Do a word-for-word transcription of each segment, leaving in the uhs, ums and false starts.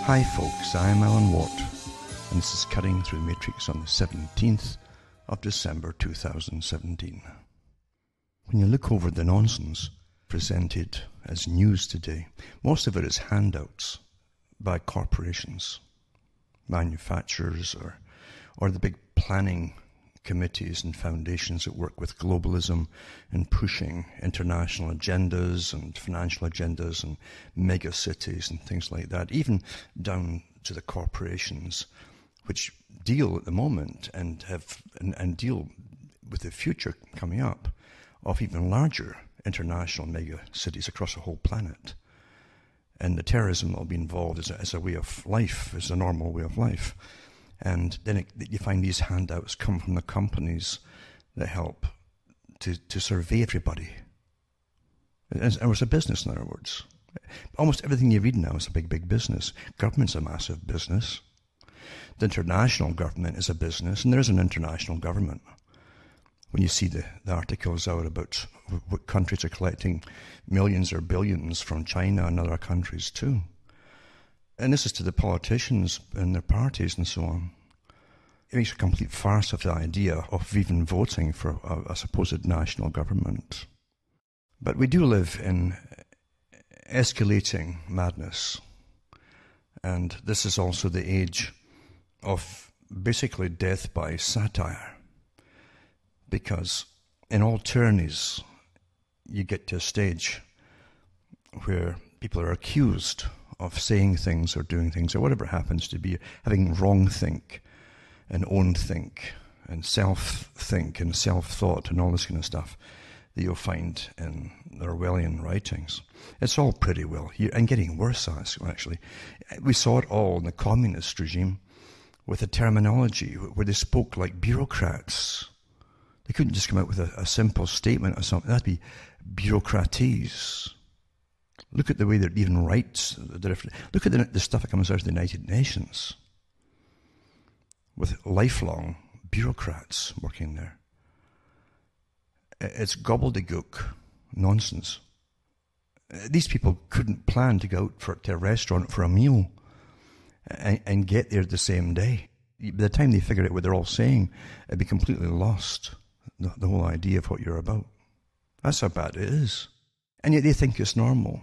Hi folks, I'm Alan Watt, and this is Cutting Through the Matrix on the seventeenth of December two thousand seventeen. When you look over the nonsense presented as news today, most of it is handouts by corporations, manufacturers, or, or the big planning committees and foundations that work with globalism and pushing international agendas and financial agendas and mega cities and things like that, even down to the corporations which deal at the moment and have and, and deal with the future coming up of even larger international mega cities across the whole planet. And the terrorism that will be involved as a, as a way of life, as a normal way of life. And then it, you find these handouts come from the companies that help to, to survey everybody. It was a business, in other words. Almost everything you read now is a big, big business. Government's a massive business. The international government is a business, and there is an international government. When you see the, the articles out about what countries are collecting millions or billions from China and other countries too. And this is to the politicians and their parties and so on. It makes a complete farce of the idea of even voting for a, a supposed national government. But we do live in escalating madness. And this is also the age of basically death by satire. Because in all tyrannies, you get to a stage where people are accused of saying things or doing things or whatever it happens to be, having wrong think and own think and self think and self thought and all this kind of stuff that you'll find in the Orwellian writings. It's all pretty well here and getting worse, actually. We saw it all in the communist regime with the terminology where they spoke like bureaucrats. They couldn't just come out with a, a simple statement or something. That'd be bureaucraties. Look at the way that even writes the different. Look at the, the stuff that comes out of the United Nations with lifelong bureaucrats working there. It's gobbledygook nonsense. These people couldn't plan to go out for, to a restaurant for a meal and, and get there the same day. By the time they figured out what they're all saying, it'd be completely lost, the, the whole idea of what you're about. That's how bad it is. And yet they think it's normal.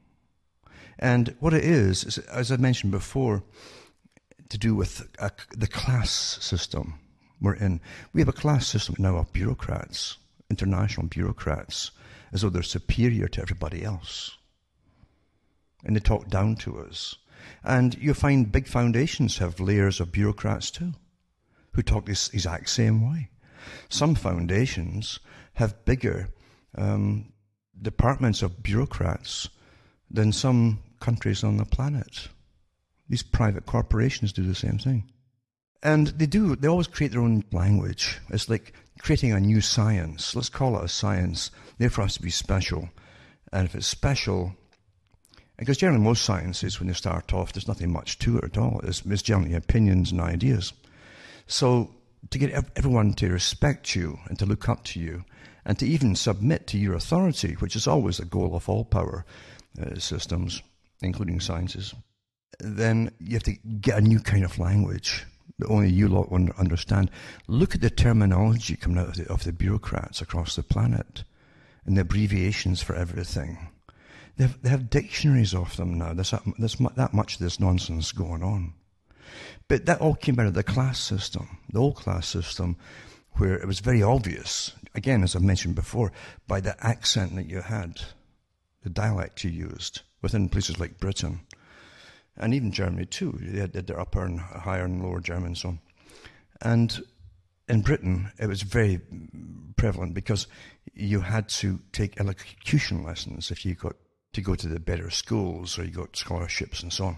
And what it is, is as I mentioned before, to do with a, the class system we're in. We have a class system now of bureaucrats, international bureaucrats, as though they're superior to everybody else. And they talk down to us. And you'll find big foundations have layers of bureaucrats too, who talk this exact same way. Some foundations have bigger um, departments of bureaucrats than some countries on the planet. These private corporations do the same thing. And they do, they always create their own language. It's like creating a new science. Let's call it a science. Therefore, it has to be special. And if it's special, because generally most sciences, when they start off, there's nothing much to it at all. It's, it's generally opinions and ideas. So to get everyone to respect you and to look up to you and to even submit to your authority, which is always the goal of all power uh, systems, including sciences, then you have to get a new kind of language that only you lot will understand. Look at the terminology coming out of the, of the bureaucrats across the planet and the abbreviations for everything. They have, they have dictionaries of them now. There's that, there's that much of this nonsense going on. But that all came out of the class system, the old class system, where it was very obvious, again, as I've mentioned before, by the accent that you had, the dialect you used within places like Britain, and even Germany too. They had their upper and higher and lower German and so on. And in Britain, it was very prevalent because you had to take elocution lessons if you got to go to the better schools or you got scholarships and so on.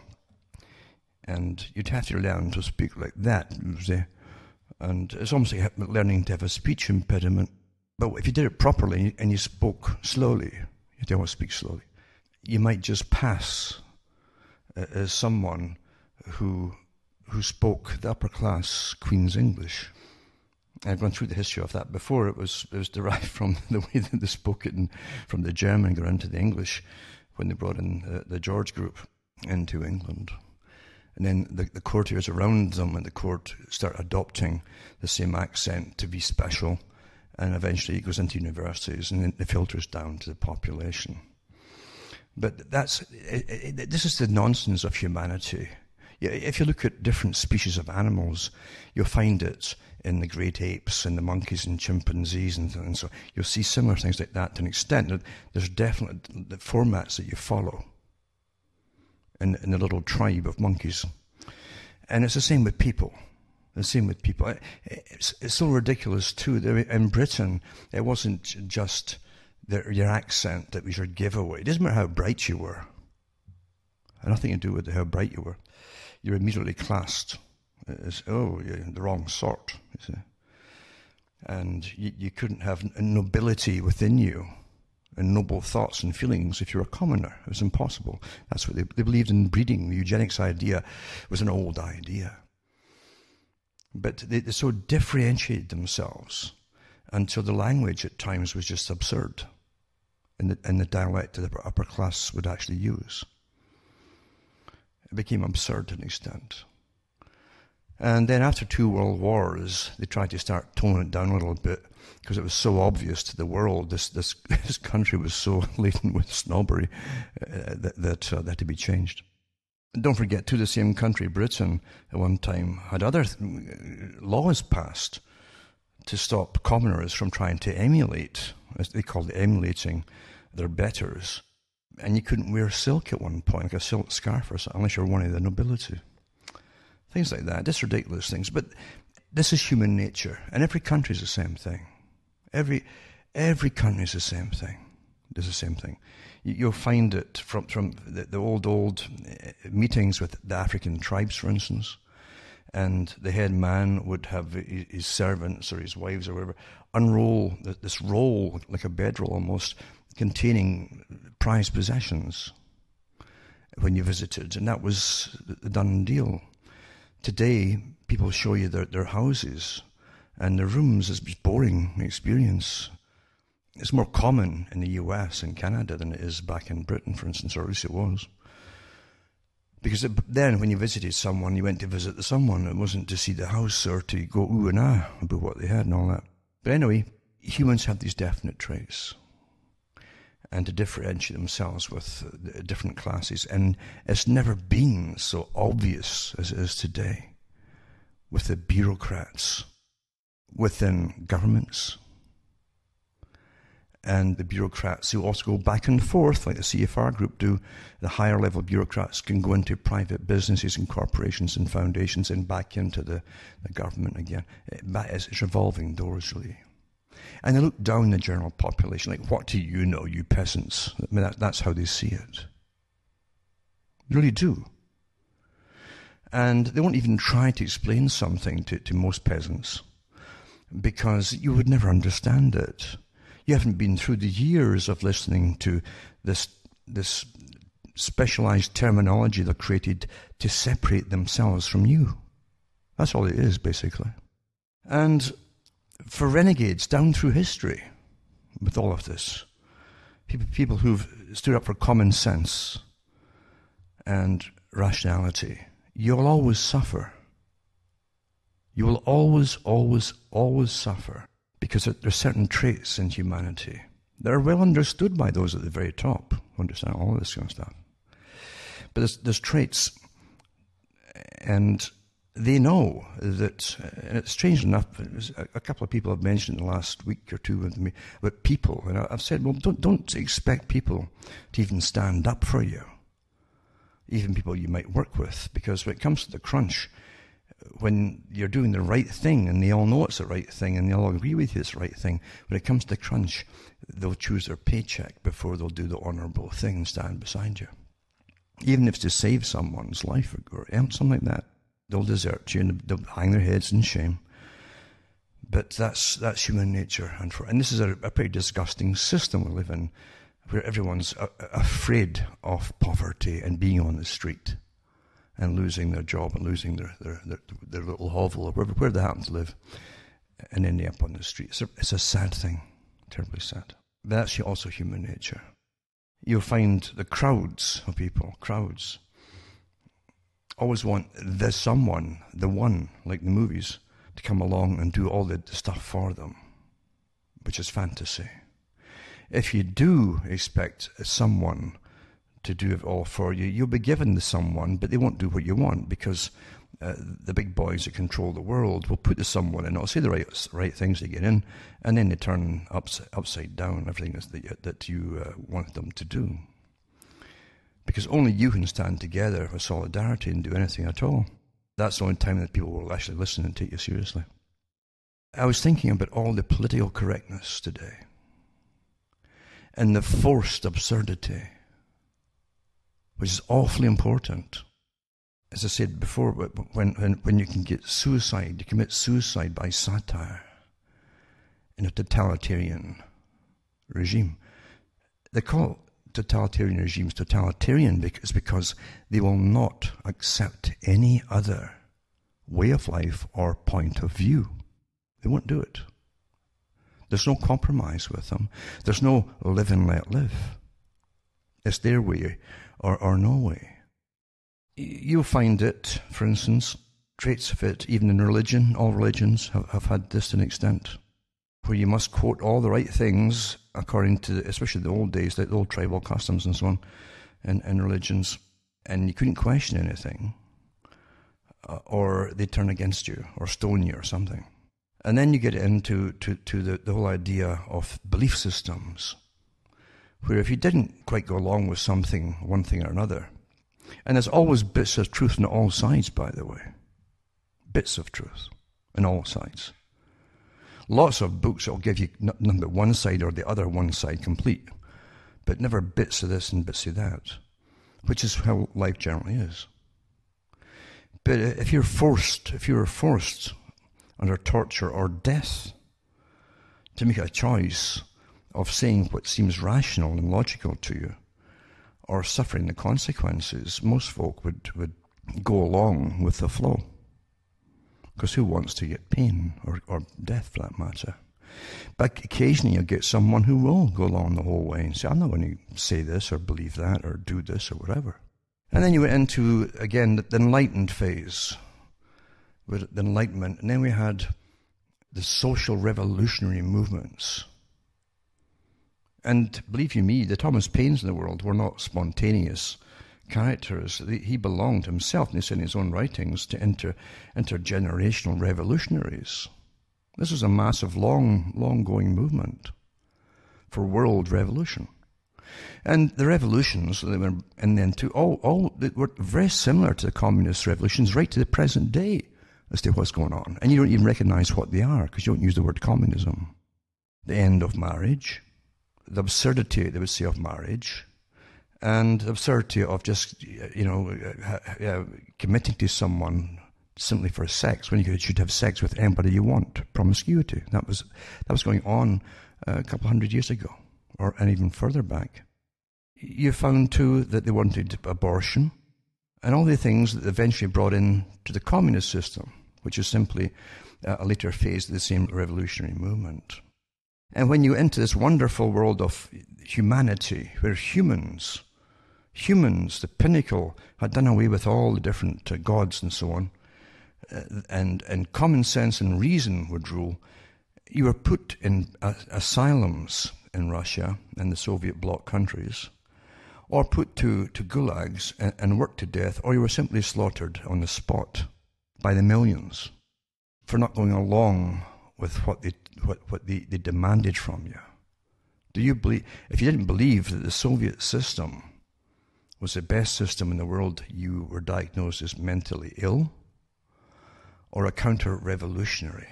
And you'd have to learn to speak like that. And it's almost like learning to have a speech impediment. But if you did it properly and you spoke slowly, you had to always speak slowly, you might just pass uh, as someone who who spoke the upper class Queen's English. I've gone through the history of that before. It was it was derived from the way that they spoke it in, from the German got into the English when they brought in the, the George Group into England. And then the, the courtiers around them and the court start adopting the same accent to be special. And eventually it goes into universities and then it filters down to the population. But that's, it, it, this is the nonsense of humanity. If you look at different species of animals, you'll find it in the great apes and the monkeys and chimpanzees and, and so you'll see similar things like that to an extent. There's definitely the formats that you follow in, in the little tribe of monkeys. And it's the same with people. The same with people. It's, it's so ridiculous too. In Britain, it wasn't just the, your accent that was your giveaway. It doesn't matter how bright you were. It had nothing to do with how bright you were. You're immediately classed as, oh, you're the wrong sort, you see. And you, you couldn't have a nobility within you and noble thoughts and feelings if you're a commoner. It was impossible. That's what they, they believed in breeding. The eugenics idea was an old idea. But they, they so differentiated themselves until the language at times was just absurd in the, in the dialect that the upper class would actually use. It became absurd to an extent. And then after two world wars, they tried to start toning it down a little bit because it was so obvious to the world. This this, this country was so laden with snobbery uh, that, that, uh, that had to be changed. And don't forget, too, the same country, Britain, at one time had other th- laws passed to stop commoners from trying to emulate, as they called it, emulating their betters. And you couldn't wear silk at one point, like a silk scarf or something, unless you were one of the nobility. Things like that, just ridiculous things. But this is human nature, and every country is the same thing. Every every country is the same thing. Does the same thing. You'll find it from from the, the old old meetings with the African tribes, for instance, and the head man would have his servants or his wives or whatever unroll this roll, like a bedroll almost, containing prized possessions when you visited, and that was the done deal. Today, people show you their, their houses and their rooms is boring experience. It's more common in the U S and Canada than it is back in Britain, for instance, or at least it was. Because it, then when you visited someone, you went to visit someone. It wasn't to see the house or to go ooh and ah about what they had and all that. But anyway, humans have these definite traits. And to differentiate themselves with uh, different classes. And it's never been so obvious as it is today with the bureaucrats within governments and the bureaucrats who also go back and forth, like the C F R group do. The higher level bureaucrats can go into private businesses and corporations and foundations and back into the, the government again. It, it's revolving doors, really. And they look down the general population, like, what do you know, you peasants? I mean, that, that's how they see it. They really do. And they won't even try to explain something to, to most peasants because you would never understand it. You haven't been through the years of listening to this, this specialized terminology they've created to separate themselves from you. That's all it is, basically. And for renegades down through history, with all of this, people, people who've stood up for common sense and rationality, you'll always suffer. You will always, always, always suffer because there are certain traits in humanity that are well understood by those at the very top, who understand all of this kind of stuff. But there's, there's traits, and they know that, and it's strange enough, a couple of people have mentioned in the last week or two with me about people, and I've said, well, don't, don't expect people to even stand up for you, even people you might work with, because when it comes to the crunch, when you're doing the right thing, and they all know it's the right thing, and they all agree with you it's the right thing, when it comes to the crunch, they'll choose their paycheck before they'll do the honourable thing and stand beside you. Even if it's to save someone's life or, or something like that. They'll desert you and they'll hang their heads in shame. But that's that's human nature. And, for, and this is a, a pretty disgusting system we live in, where everyone's a, afraid of poverty and being on the street and losing their job and losing their, their, their, their little hovel or wherever, where they happen to live, and ending up on the street. It's a, it's a sad thing, terribly sad. But that's also human nature. You'll find the crowds of people, crowds, always want the someone, the one, like the movies, to come along and do all the stuff for them, which is fantasy. If you do expect someone to do it all for you, you'll be given the someone, but they won't do what you want, because uh, the big boys that control the world will put the someone in, it'll say the right right things to get in, and then they turn upside, upside down everything that you, that you uh, want them to do. Because only you can stand together with solidarity and do anything at all. That's the only time that people will actually listen and take you seriously. I was thinking about all the political correctness today, and the forced absurdity, which is awfully important. As I said before, when, when, when you can get suicide, you commit suicide by satire in a totalitarian regime. They call totalitarian regimes totalitarian because, because they will not accept any other way of life or point of view. They won't do it. There's no compromise with them. There's no live and let live. It's their way or, or no way. You'll find it, for instance, traits of it, even in religion. All religions have, have had this to an extent, where you must quote all the right things according to, especially the old days, like the old tribal customs and so on, in, in religions, and you couldn't question anything, uh, or they'd turn against you, or stone you, or something. And then you get into to, to the, the whole idea of belief systems, where if you didn't quite go along with something, one thing or another, and there's always bits of truth on all sides, by the way, bits of truth on all sides. Lots of books that will give you nothing but one side or the other one side complete, but never bits of this and bits of that, which is how life generally is. But if you're forced, if you were forced under torture or death to make a choice of saying what seems rational and logical to you, or suffering the consequences, most folk would, would go along with the flow. Because who wants to get pain or, or death, for that matter? But occasionally you'll get someone who will go along the whole way and say, I'm not going to say this or believe that or do this or whatever. And then you went into, again, the enlightened phase, with the Enlightenment. And then we had the social revolutionary movements. And believe you me, the Thomas Paines in the world were not spontaneous characters. He belonged himself, and he said in his own writings, to inter, intergenerational revolutionaries. This was a massive, long, long-going movement for world revolution. And the revolutions, and then to all, all they were very similar to the communist revolutions right to the present day as to what's going on. And you don't even recognize what they are because you don't use the word communism. The end of marriage, the absurdity, they would say, of marriage, and the absurdity of just, you know, uh, uh, committing to someone simply for sex when you should have sex with anybody you want. Promiscuity. That was that was going on uh, a couple hundred years ago, or and even further back. You found too that they wanted abortion, and all the things that eventually brought in to the communist system, which is simply uh, a later phase of the same revolutionary movement. And when you enter this wonderful world of humanity, where humans, humans, the pinnacle, had done away with all the different uh, gods and so on, uh, and, and common sense and reason would rule, you were put in uh, asylums in Russia and the Soviet bloc countries, or put to, to gulags and, and worked to death, or you were simply slaughtered on the spot by the millions for not going along with what they what, what they, they demanded from you. Do you believe, if you didn't believe that the Soviet system was the best system in the world, you were diagnosed as mentally ill or a counter-revolutionary.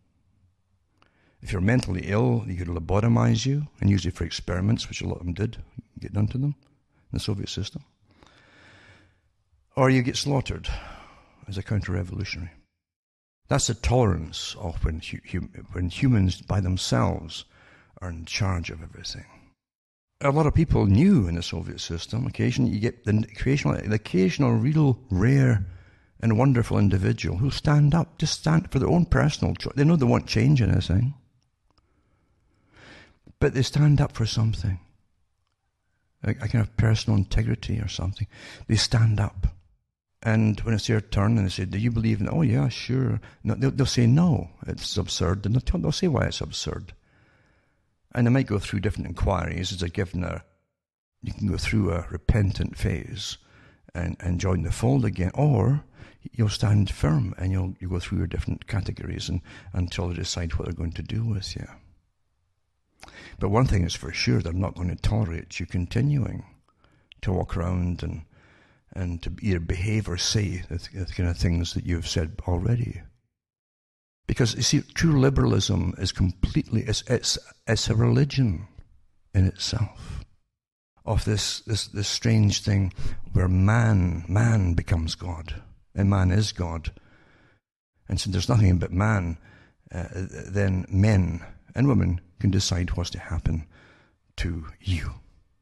If you're mentally ill, you could lobotomize you, and usually for experiments, which a lot of them did, get done to them in the Soviet system. Or you get slaughtered as a counter-revolutionary. That's the tolerance of when, hu- when humans by themselves are in charge of everything. A lot of people knew in the Soviet system, occasionally you get the occasional, the occasional real rare and wonderful individual who stand up, just stand for their own personal choice. They know they won't change anything, but they stand up for something, a, a kind of personal integrity or something. They stand up. And when it's their turn and they say, do you believe in, oh yeah, sure. No, they'll, they'll say, no, it's absurd. And they'll, tell, they'll say why it's absurd. And they might go through different inquiries as a given a, you can go through a repentant phase and, and join the fold again. Or you'll stand firm and you'll, you go through your different categories and, until they decide what they're going to do with you. But one thing is for sure, they're not going to tolerate you continuing to walk around and and to either behave or say the, the kind of things that you've said already. Because, you see, true liberalism is completely, it's, it's, it's a religion in itself of this, this, this strange thing where man, man becomes God, and man is God. And since there's nothing but man, uh, then men and women can decide what's to happen to you.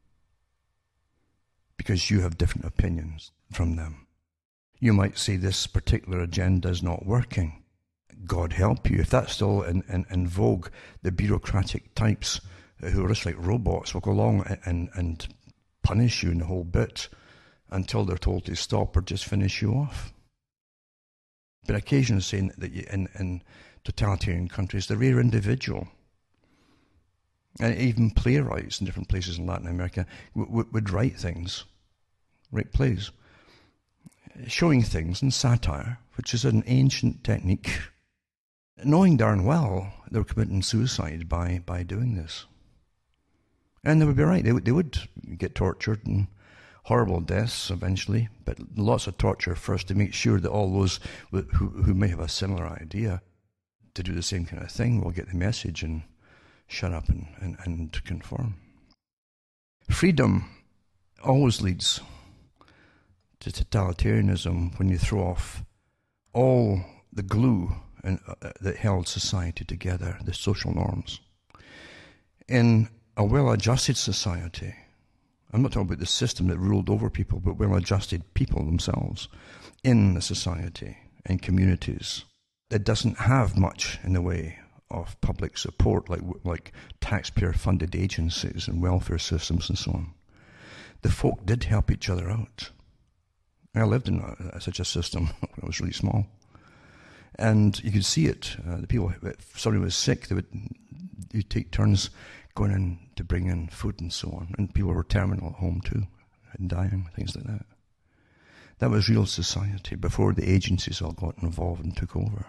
Because you have different opinions from them. You might say this particular agenda is not working. God help you. If that's still in, in, in vogue, the bureaucratic types who are just like robots will go along and, and punish you in the whole bit until they're told to stop or just finish you off. But occasionally saying that you, in, in totalitarian countries, the rare individual, and even playwrights in different places in Latin America w- w- would write things, write plays, showing things in satire, which is an ancient technique, knowing darn well they were committing suicide by, by doing this. And they would be right, they would, they would get tortured and horrible deaths eventually, but lots of torture first to make sure that all those who, who may have a similar idea to do the same kind of thing will get the message and shut up and, and, and conform. Freedom always leads to totalitarianism when you throw off all the glue and, uh, that held society together, the social norms. In a well-adjusted society, I'm not talking about the system that ruled over people, but well-adjusted people themselves in the society and communities that doesn't have much in the way of public support, like like taxpayer-funded agencies and welfare systems and so on. The folk did help each other out. I lived in a, such a system when I was really small. And you could see it. Uh, the people, if somebody was sick, they would you'd take turns going in to bring in food and so on. And people were terminal at home too, and dying, things like that. That was real society before the agencies all got involved and took over.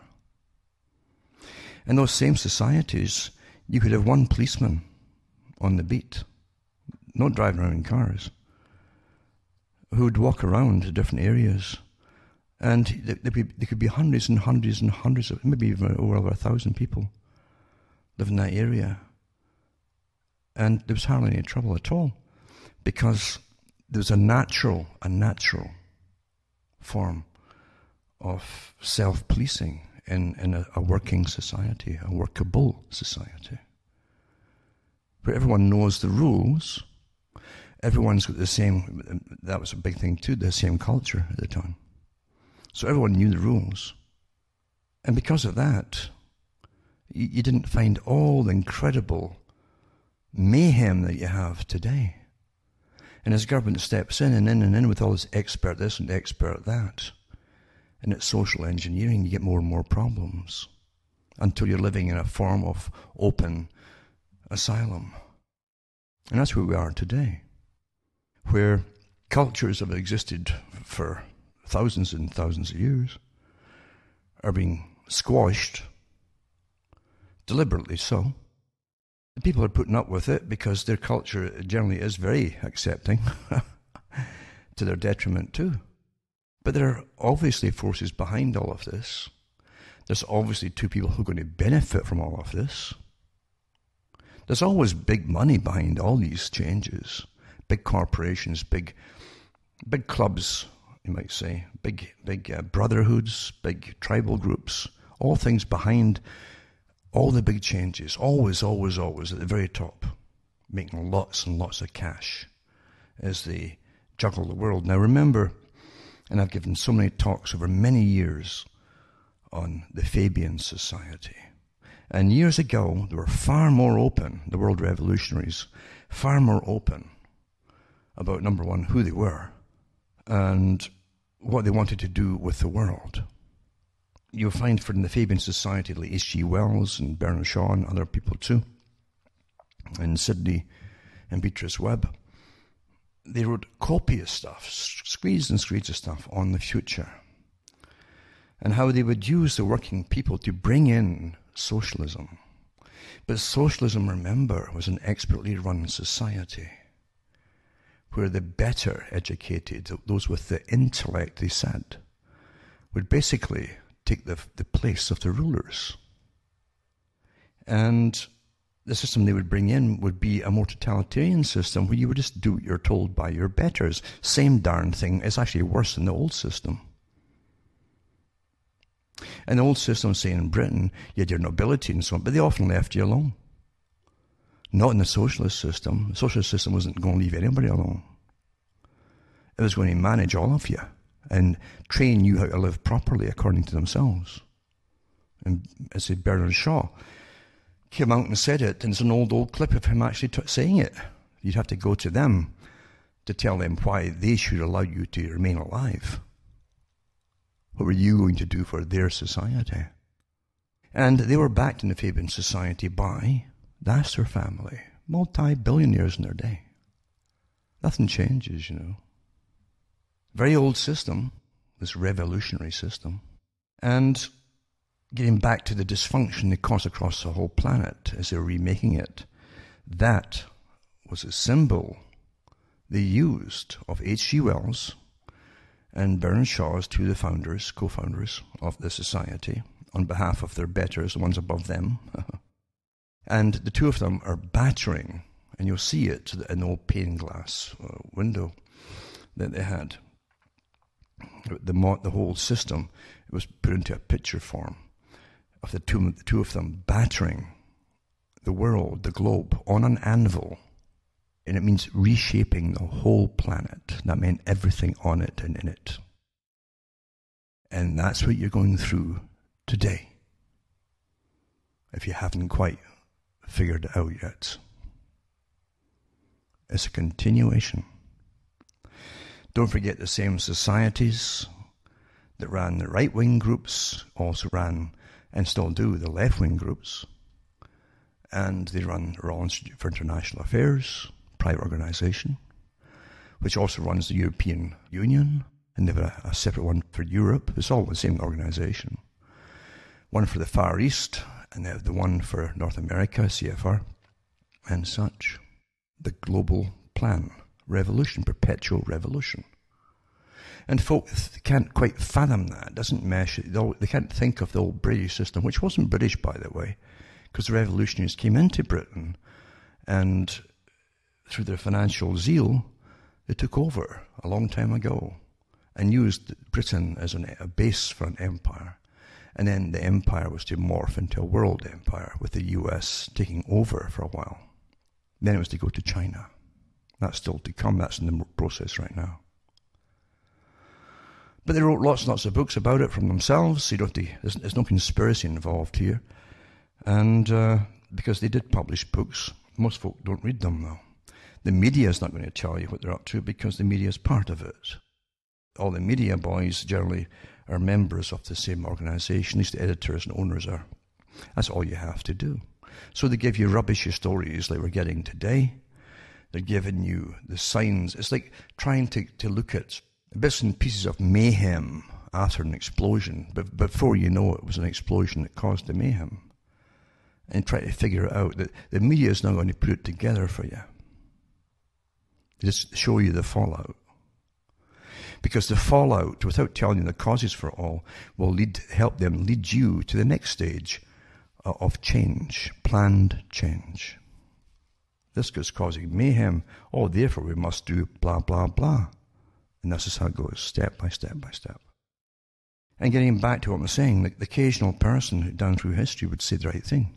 In those same societies, you could have one policeman on the beat, not driving around in cars, who would walk around to different areas. And there could be hundreds and hundreds and hundreds of, maybe even over, over a thousand people live in that area. And there was hardly any trouble at all, because there was a natural, a natural form of self-policing in, in a, a working society, a workable society, where everyone knows the rules, everyone's got the same, that was a big thing too, the same culture at the time. So everyone knew the rules. And because of that, you, you didn't find all the incredible mayhem that you have today. And as government steps in and in and in with all this expert this and expert that, and it's social engineering, you get more and more problems until you're living in a form of open asylum. And that's where we are today, where cultures have existed for thousands and thousands of years are being squashed, deliberately so. The people are putting up with it because their culture generally is very accepting, to their detriment too. But there are obviously forces behind all of this. There's obviously two people who are going to benefit from all of this. There's always big money behind all these changes. Big corporations, big big clubs, you might say, big big uh, brotherhoods, big tribal groups, all things behind all the big changes, always, always, always at the very top, making lots and lots of cash as they juggle the world. Now remember, and I've given so many talks over many years on the Fabian Society. And years ago, they were far more open, the world revolutionaries, far more open about, number one, who they were, and what they wanted to do with the world. You'll find from the Fabian Society like H G Wells and Bernard Shaw and other people too, and Sidney and Beatrice Webb, they wrote copious stuff, screeds and screeds of stuff on the future, and how they would use the working people to bring in socialism. But socialism, remember, was an expertly run society where the better educated, those with the intellect, they said, would basically take the, the place of the rulers. And the system they would bring in would be a more totalitarian system where you would just do what you're told by your betters. Same darn thing. It's actually worse than the old system. And the old system, say in Britain, you had your nobility and so on, but they often left you alone. Not in the socialist system. The socialist system wasn't going to leave anybody alone. It was going to manage all of you and train you how to live properly according to themselves. And as I said, Bernard Shaw came out and said it, and it's an old, old clip of him actually t- saying it. You'd have to go to them to tell them why they should allow you to remain alive. What were you going to do for their society? And they were backed in the Fabian Society by the Astor family, multi-billionaires in their day. Nothing changes, you know. Very old system, this revolutionary system. And getting back to the dysfunction they caused across the whole planet as they were remaking it, that was a symbol they used of H G Wells and Bernard Shaw as two of the founders, co-founders of the society, on behalf of their betters, the ones above them. And the two of them are battering, and you'll see it in the old pane glass uh, window that they had. The, mo- the whole system, it was put into a picture form of the two, the two of them battering the world, the globe, on an anvil. And it means reshaping the whole planet. That meant everything on it and in it. And that's what you're going through today, if you haven't quite figured it out yet. It's a continuation. Don't forget the same societies that ran the right-wing groups also ran, and still do, the left-wing groups. And they run the Royal Institute for International Affairs, private organization, which also runs the European Union, and they have a, a separate one for Europe. It's all the same organization. One for the Far East, and they have the one for North America, C F R, and such. The global plan, revolution, perpetual revolution. And folks can't quite fathom that. It doesn't mesh. They can't think of the old British system, which wasn't British, by the way, because the revolutionaries came into Britain, and through their financial zeal, they took over a long time ago and used Britain as an, a base for an empire. And then the empire was to morph into a world empire with the U S taking over for a while. Then it was to go to China. That's still to come. That's in the process right now. But they wrote lots and lots of books about it from themselves. So you don't have to, there's, there's no conspiracy involved here. And uh, because they did publish books, most folk don't read them though. The media is not going to tell you what they're up to because the media is part of it. All the media boys generally are members of the same organization, at least the editors and owners are. That's all you have to do. So they give you rubbishy stories like we're getting today. They're giving you the signs. It's like trying to, to look at bits and pieces of mayhem after an explosion, but before you know it was an explosion that caused the mayhem. And try to figure it out. That the media is not going to put it together for you. Just show you the fallout. Because the fallout, without telling you the causes for it all, will lead, help them lead you to the next stage of change, planned change. This is causing mayhem. Oh, therefore we must do blah, blah, blah. And this is how it goes, step by step by step. And getting back to what I'm saying, the, the occasional person who down through history would say the right thing.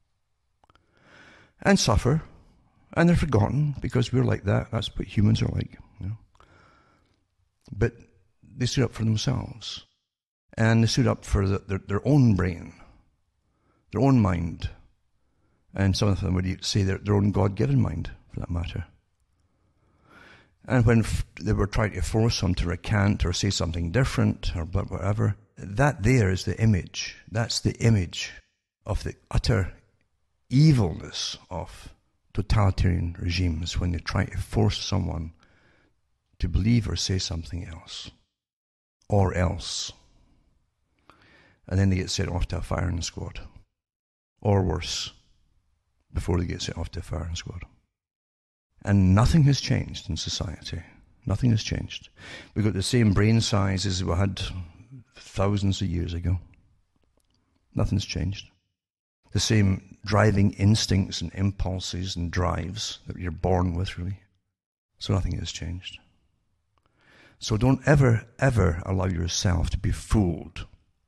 And suffer. And they're forgotten because we're like that. That's what humans are like. You know? But they stood up for themselves. And they stood up for the, their, their own brain, their own mind. And some of them would say their, their own God-given mind, for that matter. And when f- they were trying to force him to recant or say something different or whatever, that there is the image. That's the image of the utter evilness of totalitarian regimes when they try to force someone to believe or say something else. Or else. And then they get sent off to a firing squad. Or worse, before they get sent off to a firing squad. And nothing has changed in society. Nothing has changed. We've got the same brain size as we had thousands of years ago. Nothing's changed. The same driving instincts and impulses and drives that you're born with, really. So nothing has changed. So don't ever, ever allow yourself to be fooled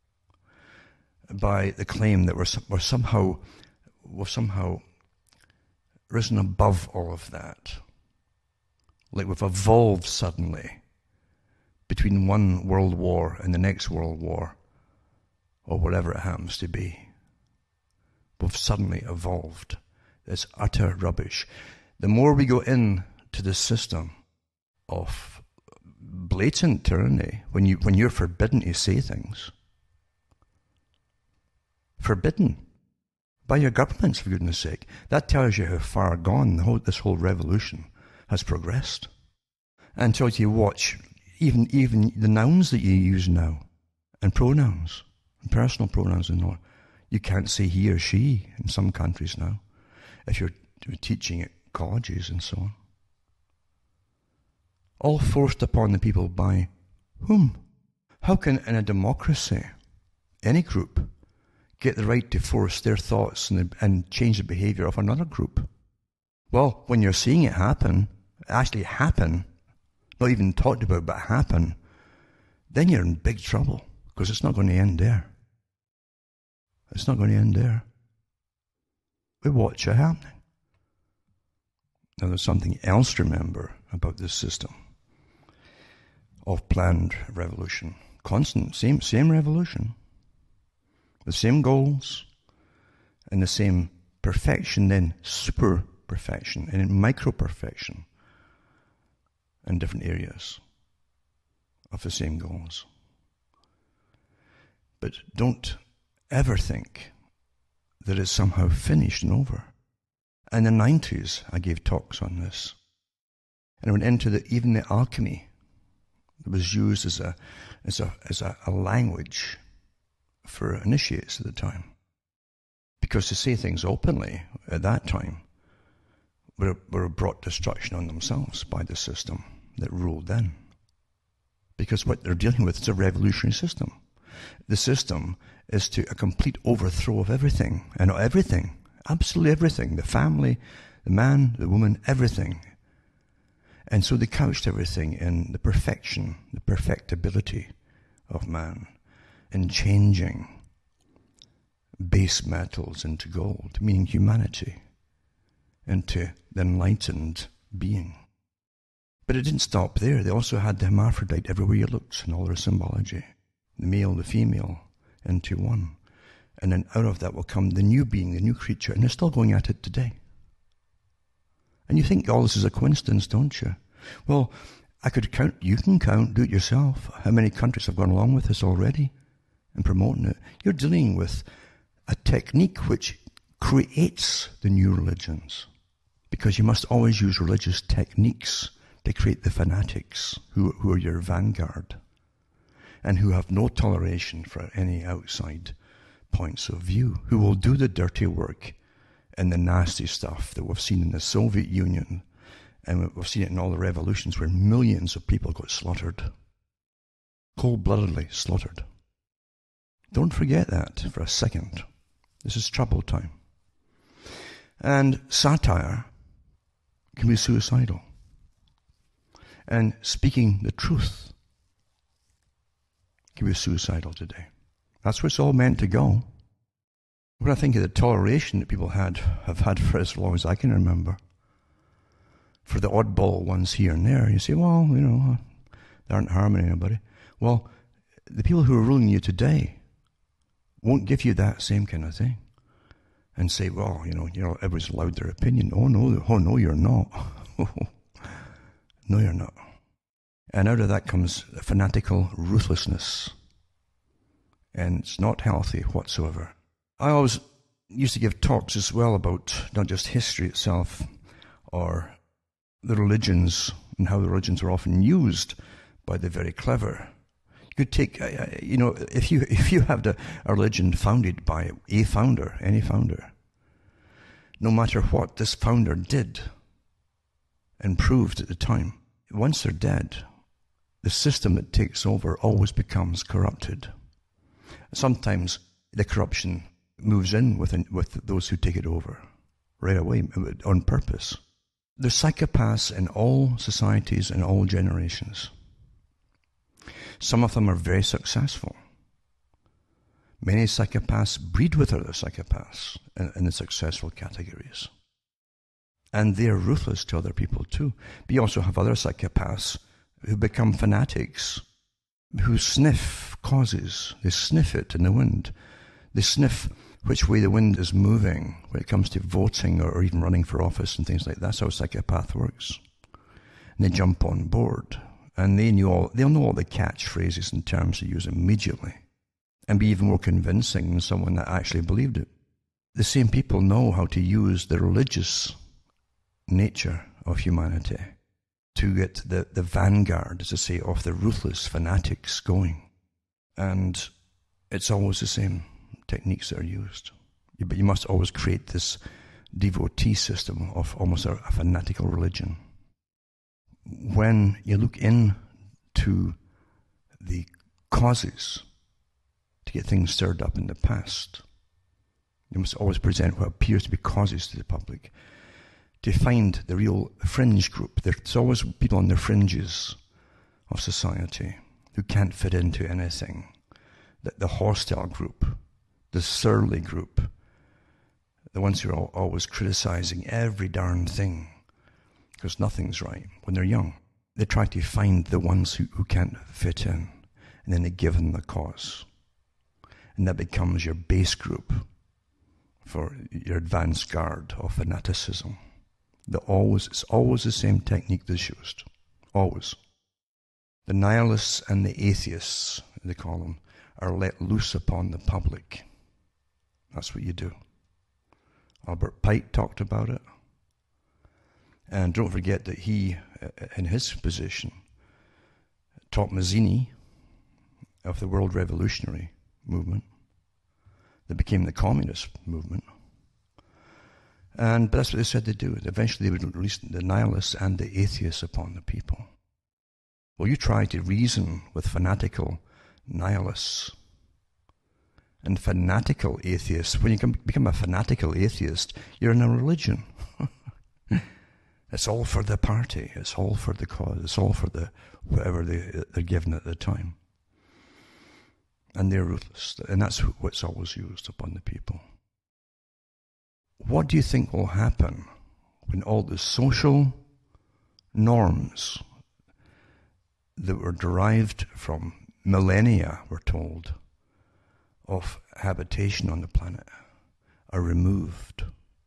by the claim that we're, we're somehow, we're somehow risen above all of that. Like we've evolved suddenly between one world war and the next world war, or whatever it happens to be. We've suddenly evolved. It's utter rubbish. The more we go into the system of blatant tyranny, when you when you're forbidden to say things, forbidden by your governments, for goodness sake, that tells you how far gone the whole, this whole revolution has progressed. Until you watch even even the nouns that you use now, and pronouns, and personal pronouns and all, you can't say he or she in some countries now, if you're teaching at colleges and so on. All forced upon the people by whom? How can, in a democracy, any group get the right to force their thoughts and, and change the behavior of another group? Well, when you're seeing it happen, actually happen, not even talked about, but happen, then you're in big trouble, because it's not going to end there. It's not going to end there. We watch it happening. Now, there's something else to remember about this system of planned revolution. Constant, same, same revolution. The same goals and the same perfection, then super perfection and micro perfection in different areas of the same goals. But don't ever think that it's somehow finished and over. In the nineties, I gave talks on this. And I went into the, even the alchemy that was used as a, as a, as a, a language for initiates at the time. Because to say things openly at that time would have, would have brought destruction on themselves by the system that ruled then. Because what they're dealing with is a revolutionary system. The system is to a complete overthrow of everything, and everything, absolutely everything, the family, the man, the woman, everything. And so they couched everything in the perfection, the perfectibility of man, in changing base metals into gold, meaning humanity, into the enlightened being. But it didn't stop there. They also had the hermaphrodite everywhere you looked, and all their symbology. The male, the female, into one. And then out of that will come the new being, the new creature, and they're still going at it today. And you think all this is a coincidence, don't you? Well, I could count, you can count, do it yourself, how many countries have gone along with this already and promoting it. You're dealing with a technique which creates the new religions, because you must always use religious techniques to create the fanatics who, who are your vanguard and who have no toleration for any outside points of view, who will do the dirty work and the nasty stuff that we've seen in the Soviet Union, and we've seen it in all the revolutions where millions of people got slaughtered, cold-bloodedly slaughtered. Don't forget that for a second. This is trouble time. And satire can be suicidal. And speaking the truth can be suicidal today. That's where it's all meant to go. When I think of the toleration that people had have had for as long as I can remember, for the oddball ones here and there, you say, well, you know, they aren't harming anybody. Well, the people who are ruling you today won't give you that same kind of thing and say, well, you know, you know, everybody's allowed their opinion. Oh no, oh no, you're not. No, you're not. And out of that comes fanatical ruthlessness. And it's not healthy whatsoever. I always used to give talks as well about not just history itself or the religions and how the religions were often used by the very clever. You could take, uh, you know, if you if you have a, a religion founded by a founder, any founder, no matter what this founder did and proved at the time, once they're dead, the system that takes over always becomes corrupted. Sometimes the corruption moves in with, with those who take it over right away on purpose. There's psychopaths in all societies and all generations. Some of them are very successful. Many psychopaths breed with other psychopaths in, in the successful categories. And they're ruthless to other people too. But you also have other psychopaths who become fanatics, who sniff causes. They sniff it in the wind. They sniff which way the wind is moving when it comes to voting or, or even running for office and things like that. That's how a psychopath works. And they jump on board. And they knew all, they'll know all the catchphrases and terms to use immediately. And be even more convincing than someone that actually believed it. The same people know how to use the religious nature of humanity to get the, the vanguard, as I say, of the ruthless fanatics going. And it's always the same techniques that are used. But you must always create this devotee system of almost a, a fanatical religion. When you look into the causes to get things stirred up in the past, you must always present what appears to be causes to the public. To find the real fringe group, there's always people on the fringes of society who can't fit into anything. The, the hostile group, the surly group, the ones who are always criticizing every darn thing because nothing's right when they're young. They try to find the ones who, who can't fit in, and then they give them the cause. And that becomes your base group for your advanced guard of fanaticism. The always, it's always the same technique that's used. Always. The nihilists and the atheists, they call them, are let loose upon the public. That's what you do. Albert Pike talked about it. And don't forget that he, in his position, taught Mazzini of the World Revolutionary Movement that became the Communist Movement. And but that's what they said they'd do. Eventually they would release the nihilists and the atheists upon the people. Well, you try to reason with fanatical nihilists and fanatical atheists. When you can become a fanatical atheist, you're in a religion. It's all for the party. It's all for the cause. It's all for the whatever they, they're given at the time. And they're ruthless. And that's what's always used upon the people. What do you think will happen when all the social norms that were derived from millennia, we're told, of habitation on the planet are removed?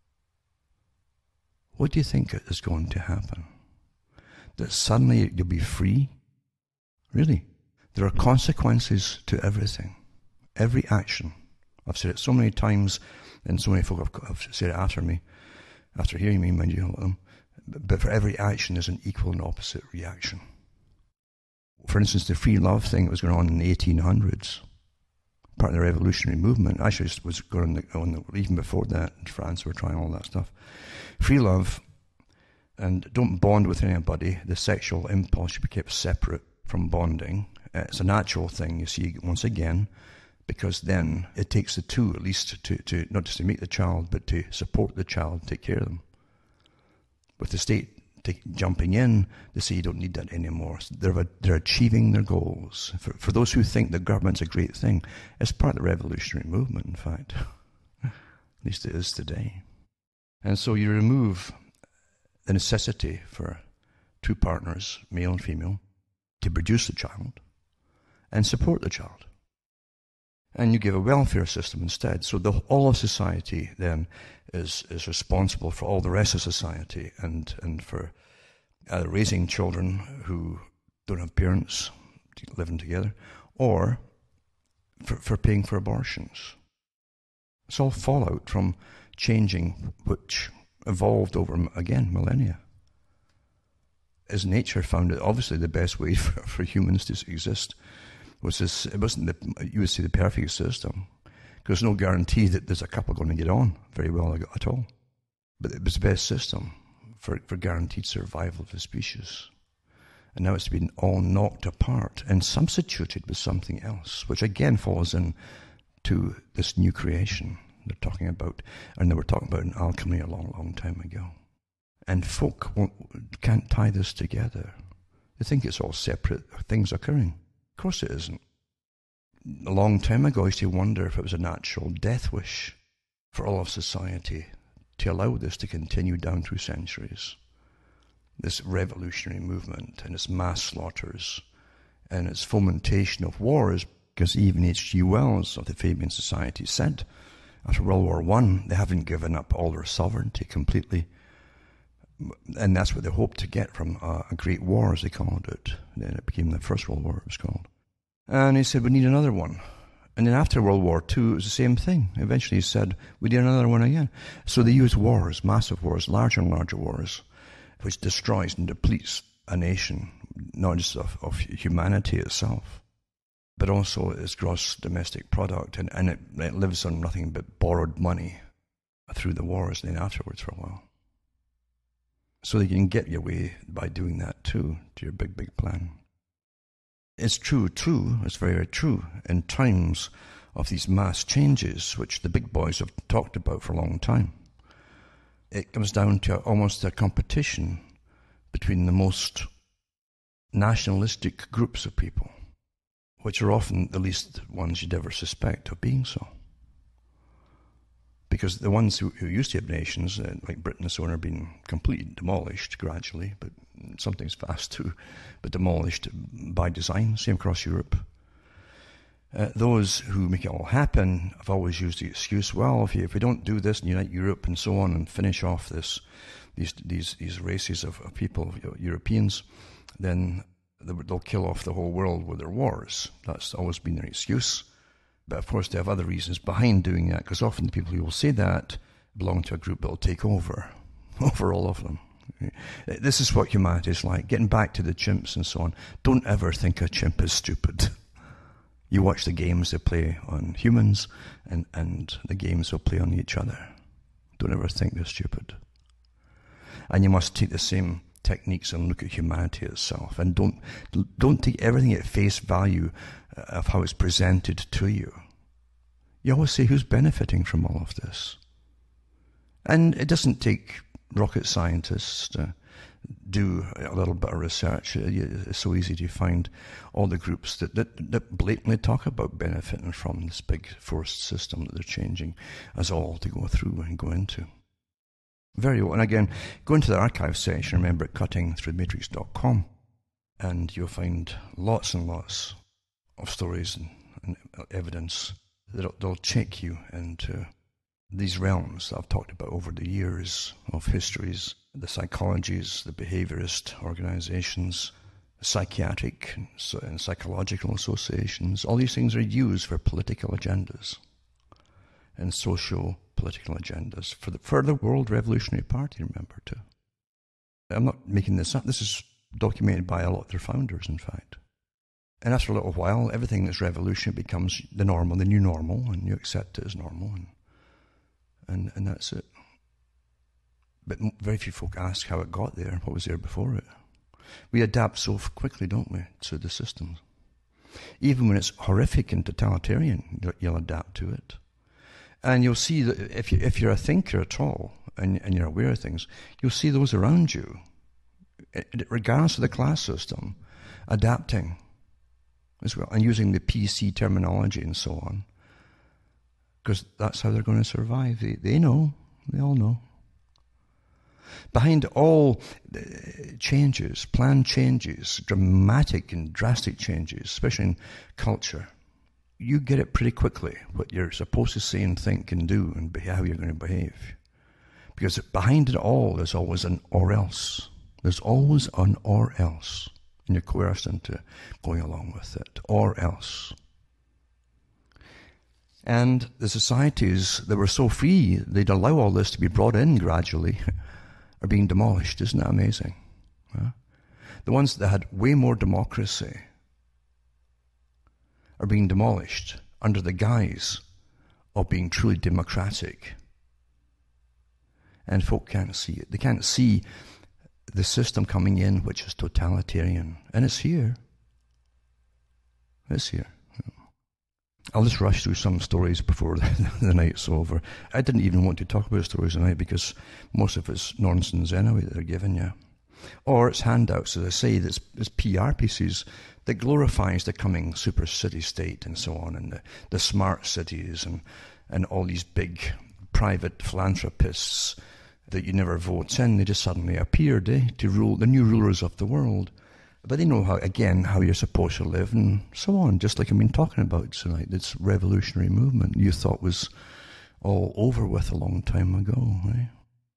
What do you think is going to happen? That suddenly you'll be free? Really? There are consequences to everything. Every action. I've said it so many times, and so many folk have said it after me, after hearing me, mind you, a lot of them. But for every action, there's an equal and opposite reaction. For instance, the free love thing that was going on in the eighteen hundreds, part of the revolutionary movement, actually was going on, the, even before that, in France, we were trying all that stuff. Free love, and don't bond with anybody. The sexual impulse should be kept separate from bonding. It's a natural thing, you see, once again, because then it takes the two, at least, to, to not just to make the child, but to support the child, take care of them. With the state take, jumping in, they say you don't need that anymore. So they're, they're achieving their goals. For, for those who think the government's a great thing, it's part of the revolutionary movement, in fact. At least it is today. And so you remove the necessity for two partners, male and female, to produce the child and support the child. And you give a welfare system instead. So the, all of society then is, is responsible for all the rest of society and, and for either raising children who don't have parents living together, or for, for paying for abortions. It's all fallout from changing, which evolved over, again, millennia. As nature found it, obviously the best way for, for humans to exist was this. It wasn't the, you would say, the perfect system, because there's no guarantee that there's a couple going to get on very well at all. But it was the best system for, for guaranteed survival of the species. And now it's been all knocked apart and substituted with something else, which again falls in to this new creation they're talking about, and they were talking about in alchemy a long, long time ago. And folk won't, can't tie this together. They think it's all separate things occurring. Of course it isn't. A long time ago, I used to wonder if it was a natural death wish for all of society to allow this to continue down through centuries. This revolutionary movement and its mass slaughters and its fomentation of wars, because even H G Wells of the Fabian Society said after World War One, they haven't given up all their sovereignty completely. And that's what they hoped to get from a, a great war, as they called it. Then it became the First World War, it was called. And he said, we need another one. And then after World War Two, it was the same thing. Eventually he said, we need another one again. So they used wars, massive wars, larger and larger wars, which destroys and depletes a nation, not just of, of humanity itself, but also its gross domestic product. And, and it, it lives on nothing but borrowed money through the wars and then afterwards for a while. So they can get you away by doing that too, to your big, big plan. It's true, too, it's very, very true, in times of these mass changes, which the big boys have talked about for a long time. It comes down to almost a competition between the most nationalistic groups of people, which are often the least ones you'd ever suspect of being so. Because the ones who, who used to have nations, uh, like Britain and so on, are being completely demolished gradually, but something's fast too, but demolished by design, same across Europe. Uh, those who make it all happen have always used the excuse, well, if, you, if we don't do this and unite Europe and so on and finish off this, these these these races of, of people, Europeans, then they'll kill off the whole world with their wars. That's always been their excuse. But of course they have other reasons behind doing that, because often the people who will say that belong to a group that will take over, over all of them. This is what humanity is like. Getting back to the chimps and so on, don't ever think a chimp is stupid. You watch the games they play on humans and, and the games they'll play on each other. Don't ever think they're stupid. And you must take the same techniques and look at humanity itself. And don't don't take everything at face value of how it's presented to you. You always say, who's benefiting from all of this? And it doesn't take rocket scientists to do a little bit of research. It's so easy to find all the groups that, that, that blatantly talk about benefiting from this big forced system that they're changing us all to go through and go into. Very well. And again, go into the archive section, remember, at cutting through the matrix dot com, and you'll find lots and lots of stories and, and evidence that'll, that'll check you into these realms that I've talked about over the years of histories, the psychologies, the behaviorist organizations, psychiatric and psychological associations. All these things are used for political agendas and socio-political agendas for the, for the World Revolutionary Party, remember, too. I'm not making this up. This is documented by a lot of their founders, in fact. And after a little while, everything that's revolutionary becomes the normal, the new normal, and you accept it as normal, and and, and that's it. But very few folk ask how it got there, what was there before it. We adapt so quickly, don't we, to the systems. Even when it's horrific and totalitarian, you'll adapt to it. And you'll see that if, you, if you're a thinker at all, and, and you're aware of things, you'll see those around you, regardless of the class system, adapting as well, and using the P C terminology and so on, because that's how they're going to survive. They, they know, they all know. Behind all changes, planned changes, dramatic and drastic changes, especially in culture, you get it pretty quickly, what you're supposed to say and think and do and how you're going to behave. Because behind it all, there's always an or else. There's always an or else, and you're coerced into going along with it, or else. And the societies that were so free, they'd allow all this to be brought in gradually, are being demolished. Isn't that amazing? Huh? The ones that had way more democracy are being demolished under the guise of being truly democratic. And folk can't see it. They can't see the system coming in, which is totalitarian. And it's here. It's here. I'll just rush through some stories before the, the night's over. I didn't even want to talk about stories tonight because most of it's nonsense anyway that they're giving you. Or it's handouts, as I say, it's, it's P R pieces that glorifies the coming super city state and so on, and the, the smart cities and, and all these big private philanthropists that you never vote in. They just suddenly appeared eh, to rule, the new rulers of the world. But they know, how again, how you're supposed to live and so on, just like I've been talking about tonight. This revolutionary movement you thought was all over with a long time ago. Right?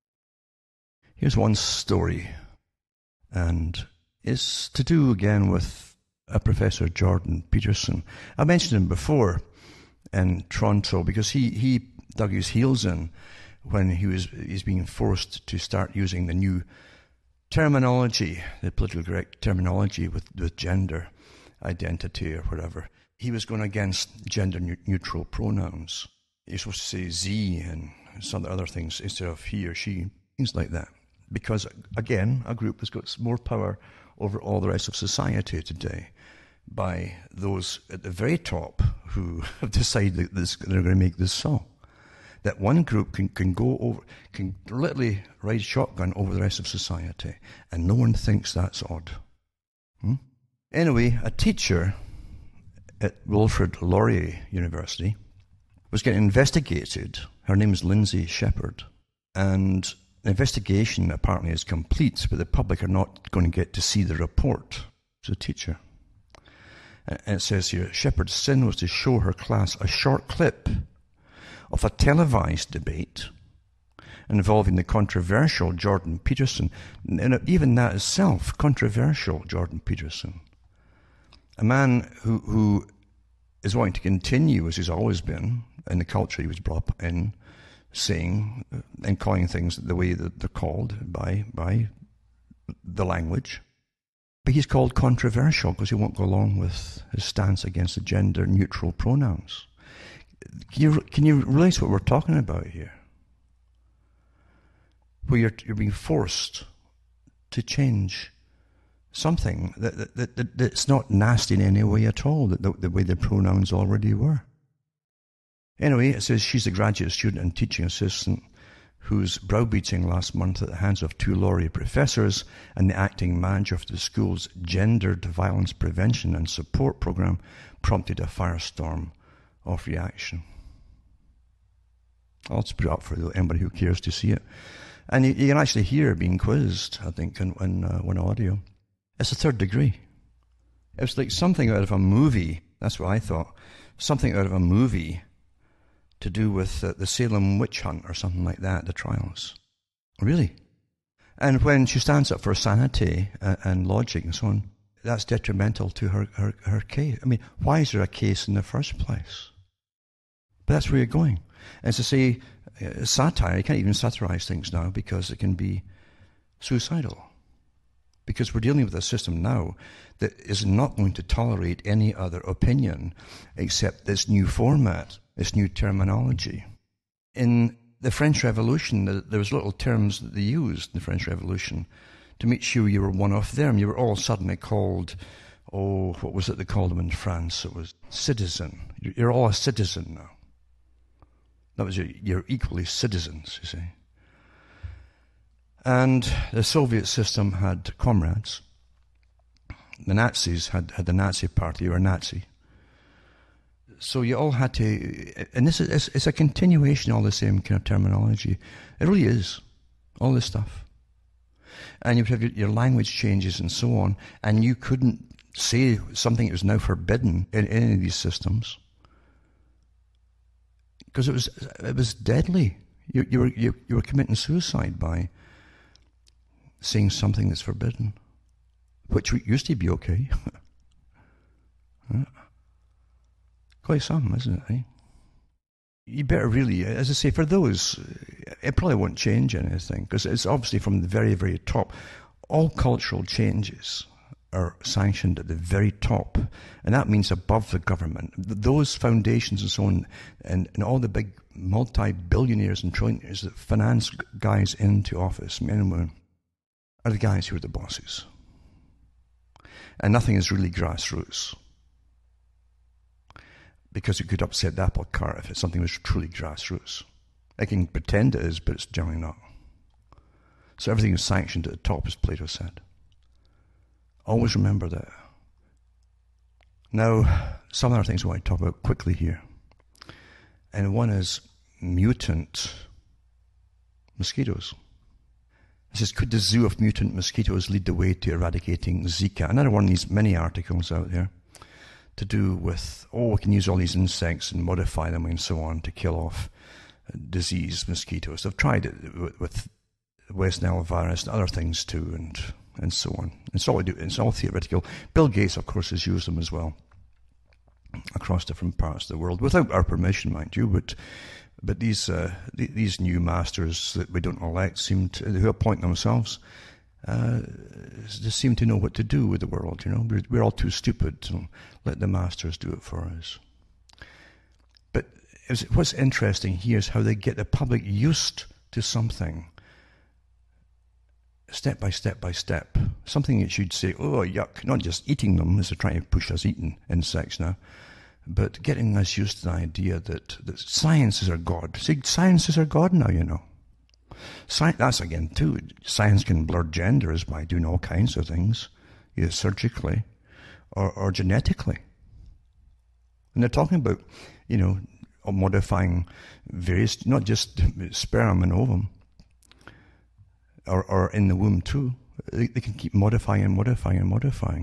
Here's one story, and it's to do again with a Professor Jordan Peterson. I mentioned him before in Toronto because he, he dug his heels in when he was he's being forced to start using the new terminology, the politically correct terminology with, with gender identity or whatever. He was going against gender-neutral pronouns. You're supposed to say Z and some other things instead of he or she, things like that. Because, again, a group has got more power over all the rest of society today by those at the very top who have decided that this, they're going to make this so. That one group can, can go over, can literally ride shotgun over the rest of society, and no one thinks that's odd. Hmm? Anyway, a teacher at Wilfrid Laurier University was getting investigated. Her name is Lindsay Shepherd, and the investigation apparently is complete, but the public are not going to get to see the report. It's a teacher. And it says here, Shepherd's sin was to show her class a short clip of a televised debate involving the controversial Jordan Peterson, and even that itself, controversial Jordan Peterson, a man who, who is wanting to continue, as he's always been, in the culture he was brought up in, saying and calling things the way that they're called by, by the language. But he's called controversial because he won't go along with his stance against the gender-neutral pronouns. Can you, can you realize what we're talking about here? Where you're, you're being forced to change something that, that, that, that that's not nasty in any way at all, that the, the way the pronouns already were. Anyway, it says she's a graduate student and teaching assistant whose browbeating last month at the hands of two Laurier professors and the acting manager of the school's gendered violence prevention and support program prompted a firestorm of reaction. I'll just put it up for anybody who cares to see it. And you, you can actually hear her being quizzed, I think, in, in uh, one audio. It's a third degree. It was like something out of a movie. That's what I thought. Something out of a movie to do with uh, the Salem witch hunt or something like that, the trials. Really? And when she stands up for sanity and, and logic and so on, that's detrimental to her, her, her case. I mean, why is there a case in the first place? But that's where you're going. And to say uh, satire, you can't even satirize things now because it can be suicidal. Because we're dealing with a system now that is not going to tolerate any other opinion except this new format, this new terminology. In the French Revolution, there was little terms that they used in the French Revolution to make sure you were one of them. You were all suddenly called, oh, what was it they called them in France? It was citizen. You're all a citizen now. That was, you're equally citizens, you see. And the Soviet system had comrades. The Nazis had, had the Nazi party, you were a Nazi. So you all had to, and this is it's, it's a continuation of all the same kind of terminology. It really is, all this stuff. And you have your, your language changes and so on, and you couldn't say something that was now forbidden in any of these systems because it was it was deadly. You, you were you, you were committing suicide by saying something that's forbidden, which used to be okay. Quite some, isn't it? Eh? You better really, as I say, for those, it probably won't change anything, because it's obviously from the very, very top. All cultural changes are sanctioned at the very top, and that means above the government. Those foundations and so on, and, and all the big multi-billionaires and trillionaires that finance guys into office, men and women, are the guys who are the bosses. And nothing is really grassroots, because it could upset the apple cart if it's something was truly grassroots. It can pretend it is, but it's generally not. So everything is sanctioned at the top, as Plato said. Always remember that. Now, some other things I want to talk about quickly here. And one is mutant mosquitoes. It says, could the zoo of mutant mosquitoes lead the way to eradicating Zika? Another one of these many articles out there to do with, oh, we can use all these insects and modify them and so on to kill off diseased mosquitoes. They've tried it with West Nile virus and other things too, and and so on. It's all, it's all theoretical. Bill Gates, of course, has used them as well across different parts of the world, without our permission, mind you, but but these uh, these new masters that we don't elect seem to, who appoint themselves, uh, just seem to know what to do with the world, you know. We're, we're all too stupid to let the masters do it for us. But what's interesting here is how they get the public used to something, step by step by step. Something that you'd say, oh, yuck, not just eating them, as they're trying to push us eating insects now, but getting us used to the idea that, that science is our God. See, science is our God now, you know. Sci- that's again, too, science can blur genders by doing all kinds of things, either surgically or, or genetically. And they're talking about, you know, modifying various, not just sperm and ovum, or, or in the womb too. They, they can keep modifying and modifying and modifying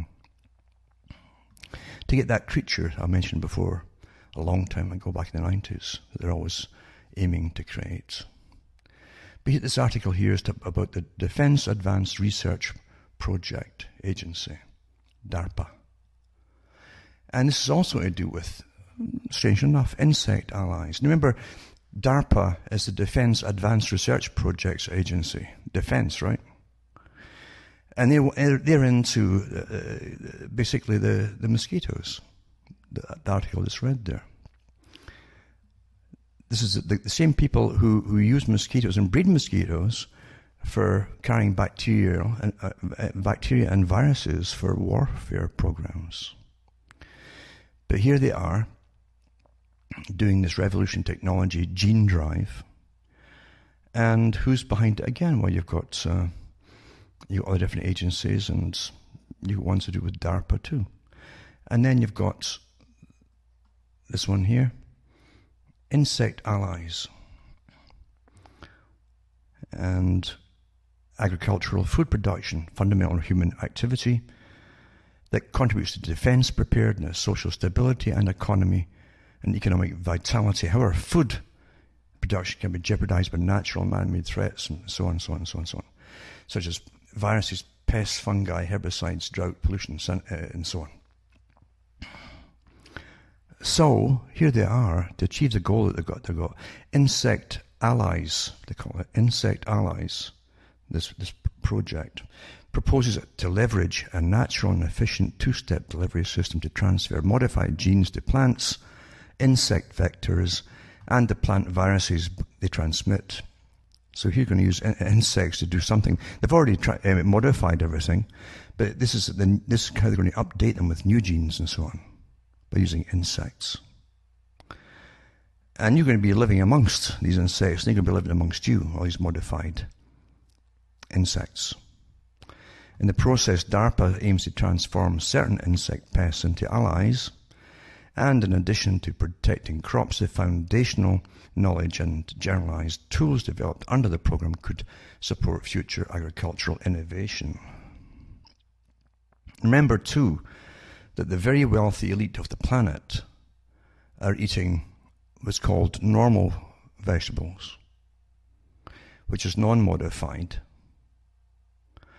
to get that creature I mentioned before a long time ago, back in the nineties, that they're always aiming to create. But this article here is to, about the Defense Advanced Research Project Agency, DARPA. And this is also to do with, strange enough, insect allies. And remember, DARPA is the Defense Advanced Research Projects Agency. Defense, right? And they're, they're into uh, basically the, the mosquitoes. The, the article that's read there. This is the, the same people who, who use mosquitoes and breed mosquitoes for carrying bacteria and, uh, bacteria and viruses for warfare programs. But here they are, doing this revolution technology, gene drive. And who's behind it again? Well, you've got, uh, you've got other different agencies, and you've got ones to do with DARPA too. And then you've got this one here, insect allies. And agricultural food production, fundamental human activity that contributes to defense preparedness, social stability and economy and economic vitality. However, food production can be jeopardized by natural man-made threats and so on, so on, so on, so on, such as viruses, pests, fungi, herbicides, drought, pollution, and so on. So here they are to achieve the goal that they've got. They've got insect allies, they call it, insect allies. This this project proposes to leverage a natural and efficient two-step delivery system to transfer modified genes to plants, insect vectors, and the plant viruses they transmit. So here you're going to use in- insects to do something. They've already tri- uh, modified everything, but this is the, this is how they're going to update them with new genes and so on, by using insects. And you're going to be living amongst these insects, and they're going to be living amongst you, all these modified insects. In the process, DARPA aims to transform certain insect pests into allies, and in addition to protecting crops, the foundational knowledge and generalized tools developed under the program could support future agricultural innovation. Remember, too, that the very wealthy elite of the planet are eating what's called normal vegetables, which is non-modified,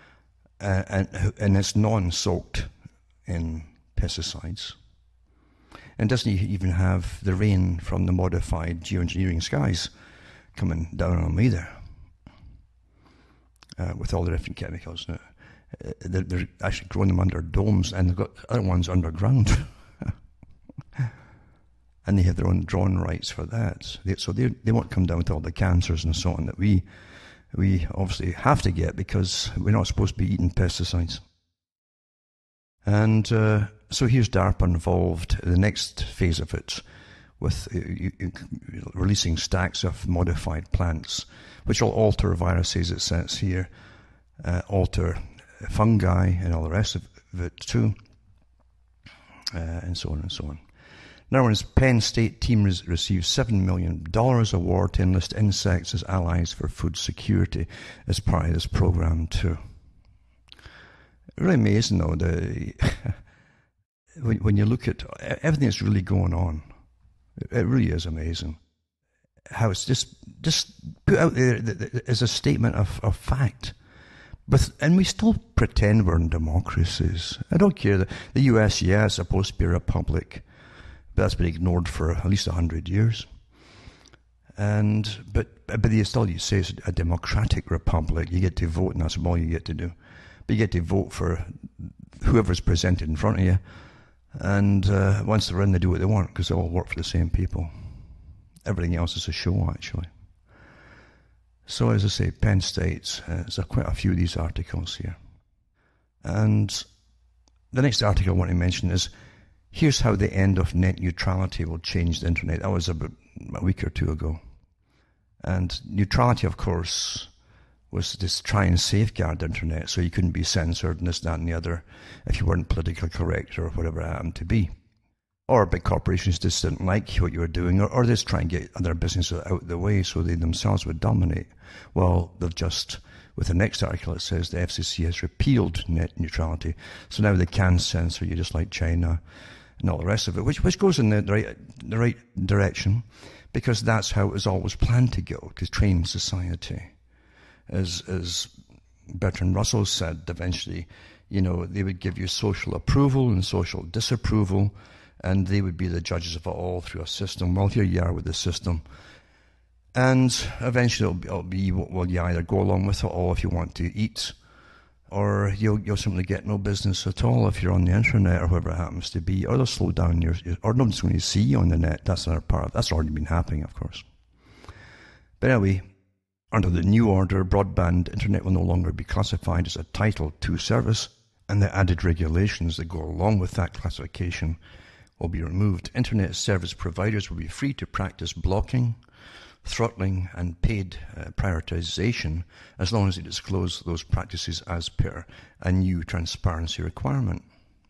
uh, and, and it's non-soaked in pesticides. And doesn't even have the rain from the modified geoengineering skies coming down on them either, uh, with all the different chemicals. Uh, they're, they're actually growing them under domes, and they've got other ones underground. And they have their own drawing rights for that. They, so they they won't come down with all the cancers and so on that we we obviously have to get, because we're not supposed to be eating pesticides. And uh, so here's DARPA involved in the next phase of it, with uh, you, you, releasing stacks of modified plants, which will alter viruses, it says here, uh, alter fungi and all the rest of it too, uh, and so on and so on. Now, one's Penn State team received seven million dollars award to enlist insects as allies for food security as part of this program too. Really amazing though, the when, when you look at everything that's really going on, it really is amazing how it's just just put out there as a statement of, of fact. But, and we still pretend we're in democracies. I don't care. The, the U S, yeah, is supposed to be a republic, but that's been ignored for at least a hundred years. And but but they still, you say it's a democratic republic. You get to vote, and that's all you get to do. But you get to vote for whoever's presented in front of you. And uh, once they're in, they do what they want, because they all work for the same people. Everything else is a show, actually. So, as I say, Penn State, uh, there's quite a few of these articles here. And the next article I want to mention is, here's how the end of net neutrality will change the internet. That was about a week or two ago. And neutrality, of course, was to try and safeguard the internet so you couldn't be censored and this, that, and the other if you weren't politically correct or whatever it happened to be. Or big corporations just didn't like what you were doing, or, or they just try and get other businesses out of the way so they themselves would dominate. Well, they've just, with the next article, it says the F C C has repealed net neutrality. So now they can censor you just like China and all the rest of it, which which goes in the right, the right direction, because that's how it was always planned to go, to train society. As, as Bertrand Russell said, eventually, you know, they would give you social approval and social disapproval, and they would be the judges of it all through a system. Well, here you are with the system. And eventually it'll be, it'll be, well, you either go along with it all if you want to eat, or you'll, you'll simply get no business at all if you're on the internet or whatever it happens to be, or they'll slow down your, or nobody's going to see you on the net. That's another part of, that's already been happening, of course. But anyway, under the new order, broadband internet will no longer be classified as a Title two service, and the added regulations that go along with that classification will be removed. Internet service providers will be free to practice blocking, throttling, and paid uh, prioritization as long as they disclose those practices as per a new transparency requirement.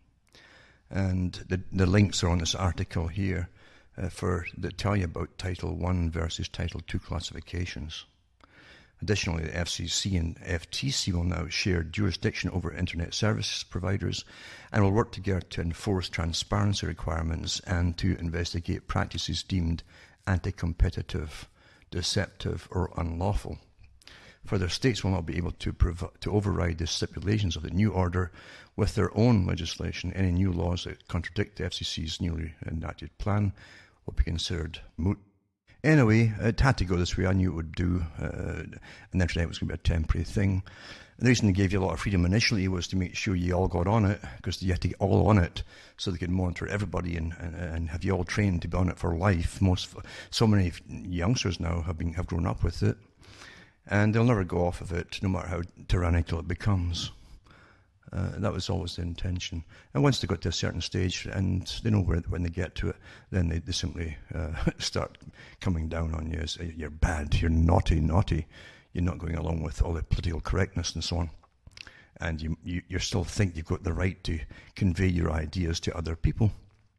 And the, the links are on this article here uh, for that tell you about Title one versus Title two classifications. Additionally, the F C C and F T C will now share jurisdiction over internet service providers and will work together to enforce transparency requirements and to investigate practices deemed anti-competitive, deceptive, or unlawful. Further, states will not be able to, provi- to override the stipulations of the new order with their own legislation. Any new laws that contradict the F C C's newly enacted plan will be considered moot. Anyway, it had to go this way. I knew it would do, uh, and the internet was going to be a temporary thing. And the reason they gave you a lot of freedom initially was to make sure you all got on it, because you had to get all on it so they could monitor everybody and, and, and have you all trained to be on it for life. Most, so many youngsters now have been have grown up with it, and they'll never go off of it, no matter how tyrannical it becomes. Uh, that was always the intention. And once they got to a certain stage, and they know where, when they get to it, then they, they simply uh, start coming down on you as, you're bad, you're naughty, naughty. You're not going along with all the political correctness and so on. And you, you, you still think you've got the right to convey your ideas to other people.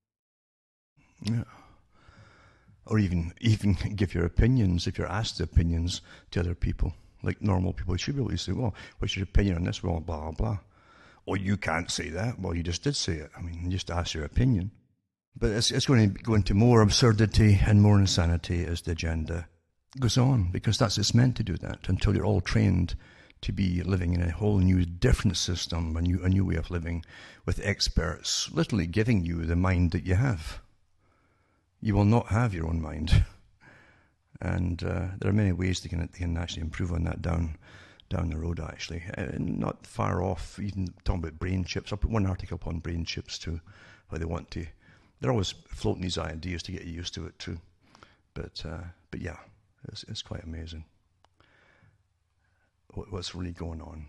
Yeah. Or even, even give your opinions, if you're asked opinions, to other people. Like normal people, you should be able to say, well, what's your opinion on this? Well, blah, blah, blah. Or you can't say that. Well, you just did say it. I mean, you just ask your opinion. But it's, it's going to go into more absurdity and more insanity as the agenda goes on, because that's it's meant to do that until you're all trained to be living in a whole new, different system, a new, a new way of living, with experts literally giving you the mind that you have. You will not have your own mind. And uh, there are many ways they can, they can actually improve on that down down the road, actually. And not far off, even talking about brain chips. I'll put one article up on brain chips too, how they want to. They're always floating these ideas to get you used to it too. But uh, but yeah, it's, it's quite amazing what, what's really going on.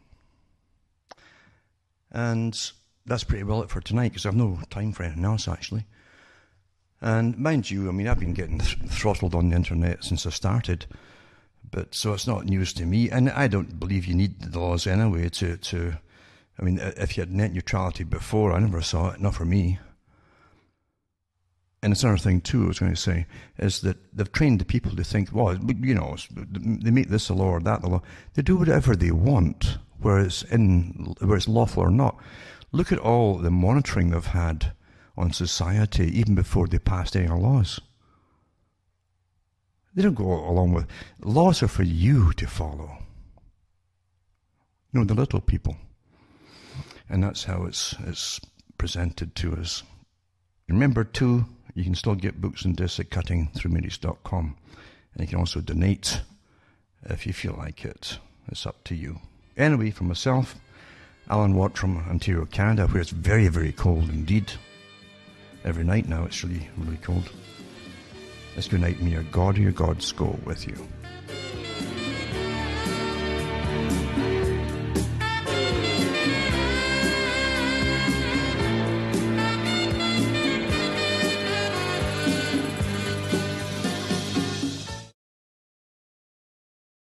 And that's pretty well it for tonight, because I have no time for anything else, actually. And mind you, I mean, I've been getting th- throttled on the internet since I started, but so it's not news to me. And I don't believe you need the laws anyway to, to I mean, if you had net neutrality before, I never saw it, not for me. And it's another thing, too, I was going to say, is that they've trained the people to think, well, you know, they make this a law or that a law. They do whatever they want, whether it's, in, whether it's lawful or not. Look at all the monitoring they've had on society, even before they passed any laws. They don't go along with... Laws are for you to follow. You know, the little people. And that's how it's, it's presented to us. Remember, too, you can still get books and discs at cutting through middies dot com. And you can also donate if you feel like it. It's up to you. Anyway, for myself, Alan Watt from Ontario, Canada, where it's very, very cold indeed. Every night now it's really, really cold. It's good night, and may your God or your gods go with you.